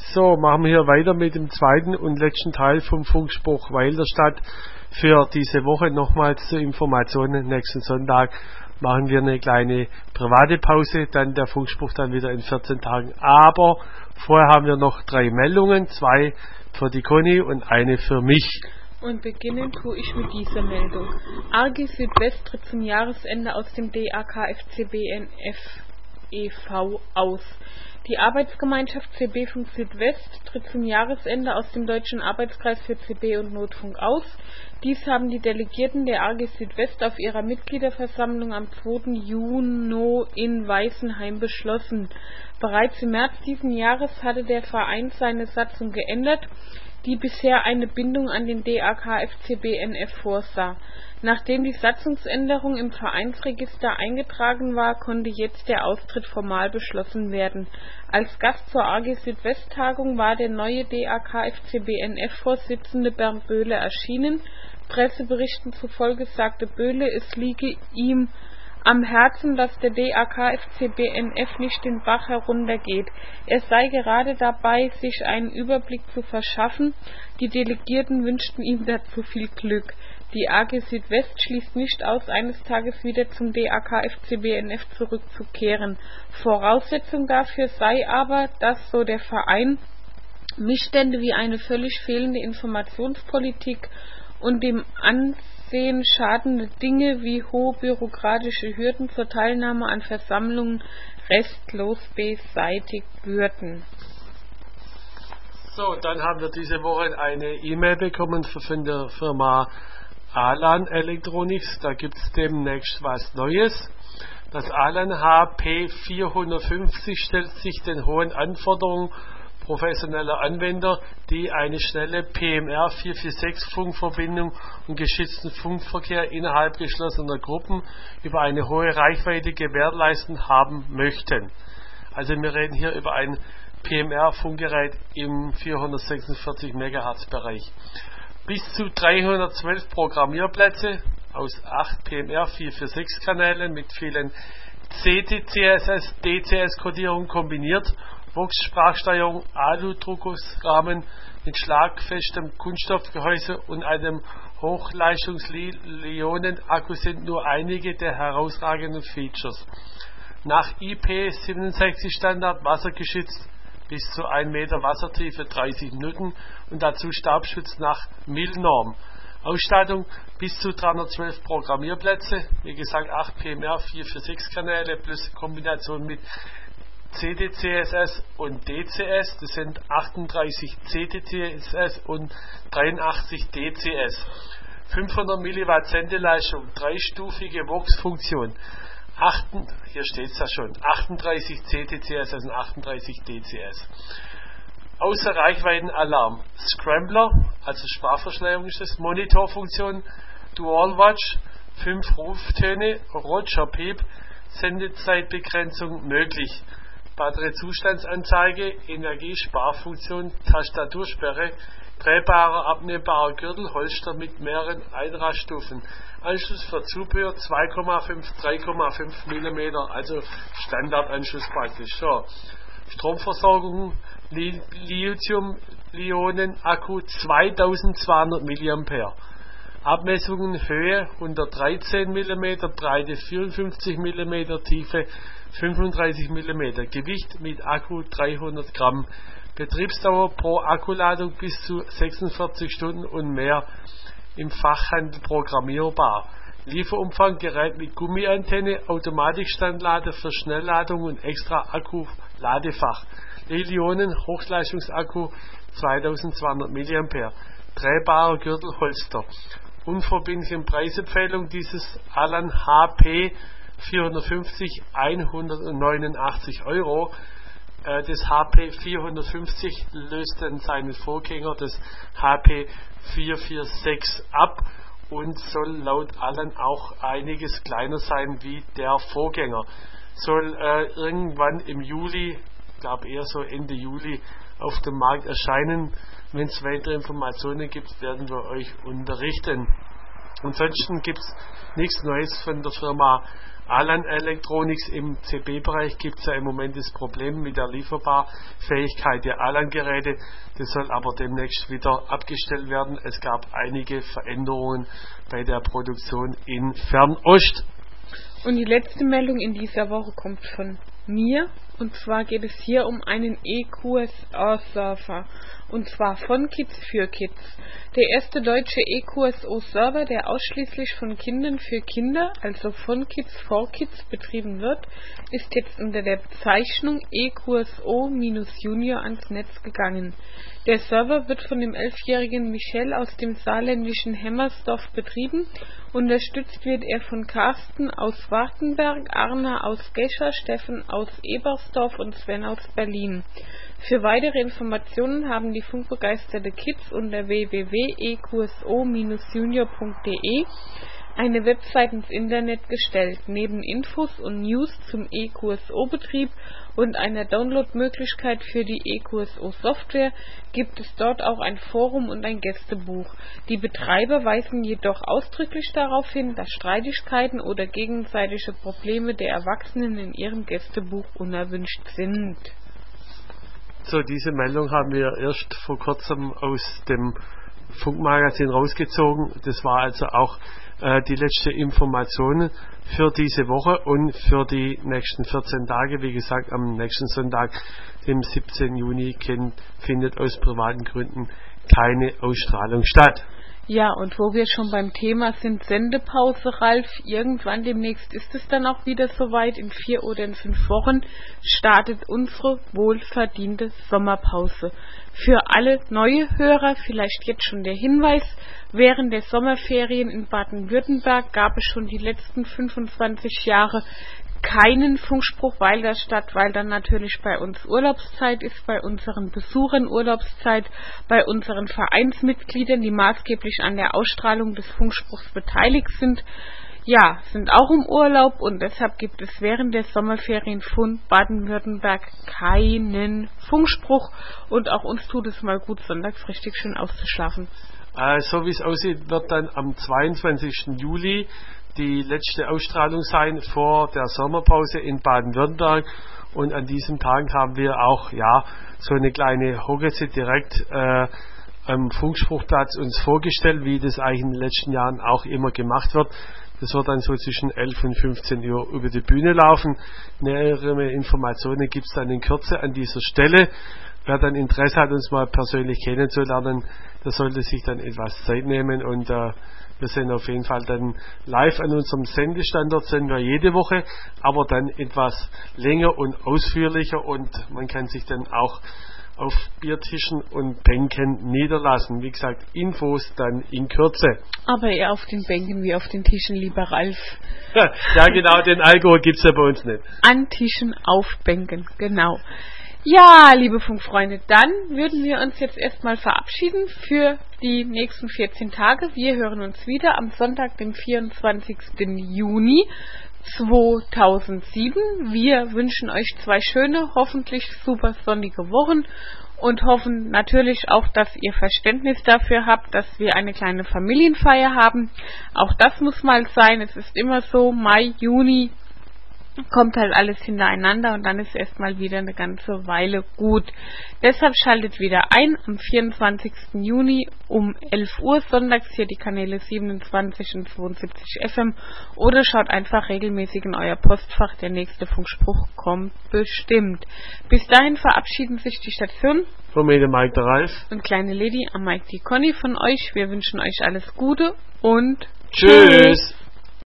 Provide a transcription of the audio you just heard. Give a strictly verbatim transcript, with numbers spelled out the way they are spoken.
So, machen wir hier weiter mit dem zweiten und letzten Teil vom Funkspruch Weilerstadt. Für diese Woche nochmals zur Information. Nächsten Sonntag machen wir eine kleine private Pause, dann der Funkspruch dann wieder in vierzehn Tagen. Aber vorher haben wir noch drei Meldungen, zwei für die Conny und eine für mich. Und beginnen tue ich mit dieser Meldung. A G Südwest tritt zum Jahresende aus dem D A K F C B N F e V aus. Die Arbeitsgemeinschaft C B-Funk Südwest tritt zum Jahresende aus dem Deutschen Arbeitskreis für C B und Notfunk aus. Dies haben die Delegierten der A G Südwest auf ihrer Mitgliederversammlung am zweiten Juni in Weißenheim beschlossen. Bereits im März diesen Jahres hatte der Verein seine Satzung geändert, die bisher eine Bindung an den D A K F C B N F vorsah. Nachdem die Satzungsänderung im Vereinsregister eingetragen war, konnte jetzt der Austritt formal beschlossen werden. Als Gast zur A G Südwest-Tagung war der neue D A K F C B N F-Vorsitzende Bernd Böhle erschienen. Presseberichten zufolge sagte Böhle, es liege ihm am Herzen, dass der D A K F C B N F nicht den Bach heruntergeht. Er sei gerade dabei, sich einen Überblick zu verschaffen. Die Delegierten wünschten ihm dazu viel Glück. Die A G Südwest schließt nicht aus, eines Tages wieder zum D A K F C B N F zurückzukehren. Voraussetzung dafür sei aber, dass, so der Verein, Missstände wie eine völlig fehlende Informationspolitik und dem Ansehen schadende Dinge wie hohe bürokratische Hürden zur Teilnahme an Versammlungen restlos beseitigt würden. So, dann haben wir diese Woche eine E-Mail bekommen von der Firma Alan Electronics. Da gibt es demnächst was Neues. Das Alan H P vierhundertfünfzig stellt sich den hohen Anforderungen professioneller Anwender, die eine schnelle P M R vier vier sechs Funkverbindung und geschützten Funkverkehr innerhalb geschlossener Gruppen über eine hohe Reichweite gewährleisten haben möchten. Also wir reden hier über ein P M R-Funkgerät im vierhundertsechsundvierzig Megahertz Bereich. Bis zu dreihundertzwölf Programmierplätze aus acht P M R vier vier sechs Kanälen mit vielen C T C S S, D C S-Kodierungen kombiniert, Vox-Sprachsteuerung, Alu-Druckusrahmen mit schlagfestem Kunststoffgehäuse und einem Hochleistungs-Li-Ionen-Akku sind nur einige der herausragenden Features. Nach I P siebenundsechzig Standard wassergeschützt, bis zu ein Meter Wassertiefe, dreißig Minuten und dazu Staubschutz nach M I L-Norm. Ausstattung bis zu dreihundertzwölf Programmierplätze, wie gesagt acht P M R vier vier sechs Kanäle plus Kombination mit C T C S S und D C S, das sind achtunddreißig C T C S S und dreiundachtzig D C S. fünfhundert Milliwatt Sendeleistung, dreistufige Vox-Funktion. Hier steht es ja schon, achtunddreißig C T C S S und achtunddreißig D C S. Außer Reichweitenalarm, Scrambler, also Sprachverschleierung ist es, Monitorfunktion, Dual Watch, fünf Ruftöne, Roger Piep, Sendezeitbegrenzung möglich. Batteriezustandsanzeige, Energiesparfunktion, Tastatursperre, drehbarer, abnehmbarer Gürtel, Holster mit mehreren Einraststufen. Anschluss für Zubehör zwei Komma fünf, drei Komma fünf Millimeter, also Standardanschluss praktisch. So. Stromversorgung, Li- Lithium-Ionen-Akku zweitausendzweihundert Milliampere. Abmessungen Höhe hundertdreizehn Millimeter, Breite vierundfünfzig Millimeter, Tiefe fünfunddreißig Millimeter, Gewicht mit Akku dreihundert Gramm, Betriebsdauer pro Akkuladung bis zu sechsundvierzig Stunden und mehr, im Fachhandel programmierbar. Lieferumfang Gerät mit Gummiantenne, Automatikstandlader für Schnellladung und extra Akku-Ladefach. Li-Ionen Hochleistungsakku zweitausendzweihundert Milliampere, drehbarer Gürtel Holster. Unverbindliche Preisempfehlung dieses Alan H P vierhundertfünfzig hundertneunundachtzig Euro. Das H P vierhundertfünfzig löst dann seinen Vorgänger, das H P vier vier sechs, ab und soll laut Alan auch einiges kleiner sein wie der Vorgänger. Soll äh, irgendwann im Juli, ich glaube eher so Ende Juli, auf dem Markt erscheinen. Wenn es weitere Informationen gibt, werden wir euch unterrichten. Ansonsten gibt es nichts Neues von der Firma Alan Electronics. Im C B-Bereich gibt es ja im Moment das Problem mit der Lieferbarfähigkeit der Alan-Geräte. Das soll aber demnächst wieder abgestellt werden. Es gab einige Veränderungen bei der Produktion in Fernost. Und die letzte Meldung in dieser Woche kommt von mir. Und zwar geht es hier um einen E Q S O-Server. Und zwar von Kids für Kids. Der erste deutsche E Q S O-Server, der ausschließlich von Kindern für Kinder, also von Kids for Kids, betrieben wird, ist jetzt unter der Bezeichnung E Q S O-Junior ans Netz gegangen. Der Server wird von dem elfjährigen Michel aus dem saarländischen Hemmersdorf betrieben. Unterstützt wird er von Carsten aus Wartenberg, Arna aus Gescher, Steffen aus Ebersdorf und Sven aus Berlin. Für weitere Informationen haben die funkbegeisterte Kids unter w w w punkt e q s o junior punkt d e eine Website ins Internet gestellt. Neben Infos und News zum E Q S O-Betrieb und einer Downloadmöglichkeit für die E Q S O-Software gibt es dort auch ein Forum und ein Gästebuch. Die Betreiber weisen jedoch ausdrücklich darauf hin, dass Streitigkeiten oder gegenseitige Probleme der Erwachsenen in ihrem Gästebuch unerwünscht sind. So, diese Meldung haben wir erst vor kurzem aus dem Funkmagazin rausgezogen. Das war also auch äh, die letzte Information für diese Woche und für die nächsten vierzehn Tage. Wie gesagt, am nächsten Sonntag, dem siebzehnten Juni, kind, findet aus privaten Gründen keine Ausstrahlung statt. Ja, und wo wir schon beim Thema sind, Sendepause, Ralf, irgendwann demnächst ist es dann auch wieder soweit, in vier oder in fünf Wochen startet unsere wohlverdiente Sommerpause. Für alle neue Hörer vielleicht jetzt schon der Hinweis, während der Sommerferien in Baden-Württemberg gab es schon die letzten fünfundzwanzig Jahre keinen Funkspruch, weil das statt, weil dann natürlich bei uns Urlaubszeit ist, bei unseren Besuchern Urlaubszeit, bei unseren Vereinsmitgliedern, die maßgeblich an der Ausstrahlung des Funkspruchs beteiligt sind, ja, sind auch im Urlaub und deshalb gibt es während der Sommerferien von Baden-Württemberg keinen Funkspruch und auch uns tut es mal gut, sonntags richtig schön auszuschlafen. Äh, so wie es aussieht, wird dann am zweiundzwanzigsten Juli die letzte Ausstrahlung sein vor der Sommerpause in Baden-Württemberg und an diesem Tag haben wir auch ja so eine kleine Hockese direkt äh, am Funkspruchplatz uns vorgestellt, wie das eigentlich in den letzten Jahren auch immer gemacht wird. Das wird dann so zwischen elf und fünfzehn Uhr über die Bühne laufen. Nähere Informationen gibt es dann in Kürze an dieser Stelle. Wer dann Interesse hat, uns mal persönlich kennenzulernen, der sollte sich dann etwas Zeit nehmen und äh, wir sind auf jeden Fall dann live an unserem Sendestandort, sind wir jede Woche, aber dann etwas länger und ausführlicher und man kann sich dann auch auf Biertischen und Bänken niederlassen. Wie gesagt, Infos dann in Kürze. Aber eher auf den Bänken wie auf den Tischen, lieber Ralf. Ja, genau, den Alkohol gibt es ja bei uns nicht. An Tischen, auf Bänken, genau. Ja, liebe Funkfreunde, dann würden wir uns jetzt erstmal verabschieden für die nächsten vierzehn Tage. Wir hören uns wieder am Sonntag, dem vierundzwanzigsten Juni zweitausendsieben. Wir wünschen euch zwei schöne, hoffentlich super sonnige Wochen und hoffen natürlich auch, dass ihr Verständnis dafür habt, dass wir eine kleine Familienfeier haben. Auch das muss mal sein. Es ist immer so, Mai, Juni kommt halt alles hintereinander und dann ist erstmal wieder eine ganze Weile gut. Deshalb schaltet wieder ein am vierundzwanzigsten Juni um elf Uhr sonntags hier die Kanäle siebenundzwanzig und zweiundsiebzig F M oder schaut einfach regelmäßig in euer Postfach, der nächste Funkspruch kommt bestimmt. Bis dahin verabschieden sich die Station von mir der Mike der Ralf und kleine Lady am Mike die Conny von euch. Wir wünschen euch alles Gute und tschüss!